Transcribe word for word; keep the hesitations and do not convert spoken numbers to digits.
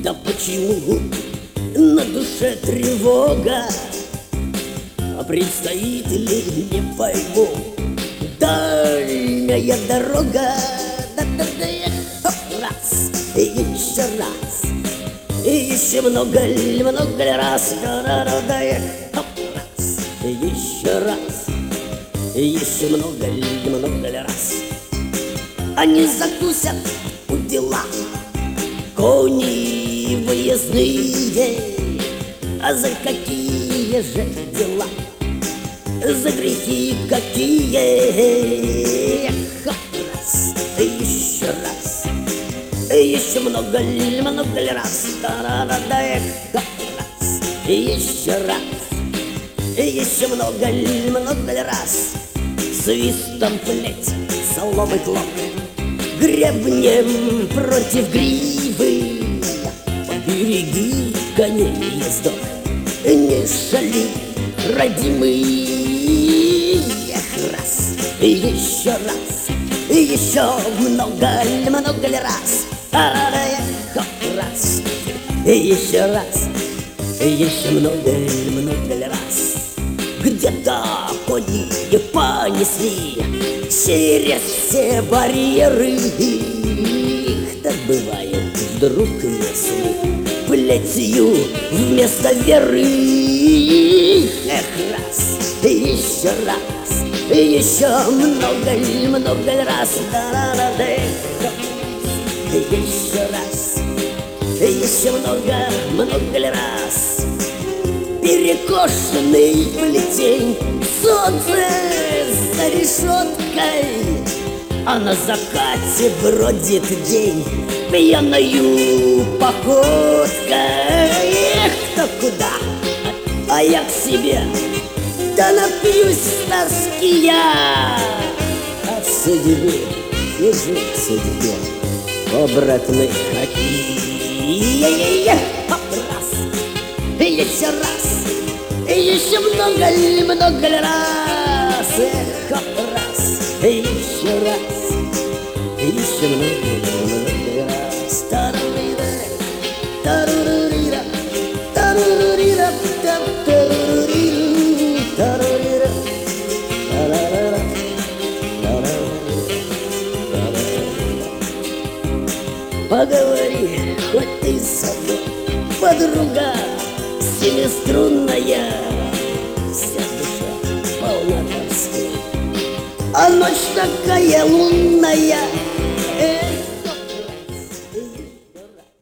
Да почему на душе тревога? А предстоит ли, не пойму, дальняя дорога. Да-да-да, хоп, раз, и еще раз, и еще много, много раз. Да-да-да, хоп, раз, и еще раз, и еще много, много раз. Они закусят у дела кони выездные. А за какие же дела? За грехи какие? Хоп, раз, еще раз, еще много, много раз. Да-да-да, хоп, раз, еще раз, еще много, много раз. Свистом плеть, соломой клок, гребнем против гривы. Побереги коней ездок, не шали, родимый. Эх, раз, еще раз, еще много, много раз. Хоп, раз, еще раз, еще много, много раз. Где-то кони понесли через все барьеры. Так бывает вдруг, если плетью вместо веры. Эх, раз, еще раз, еще много, много раз. Да-да-да, еще раз, еще много, много раз. Перекошенный плетень, солнце за решеткой, а на закате бродит день пьяною походкой. Эх, кто куда, а я к себе, да напьюсь с тоски я. От судьбы сижу к судьбе обратной хоки. Хоп, раз, еще раз, еще много, много раз. Эх, хоп, раз, еще раз, еще много, много раз. Тарурира, тарурира, тарурира, тарурира, тарурира, тарарара, тарарара. Поговори, хоть ты со мной, подруга семиструнная, вся душа полна тоски, а ночь такая лунная.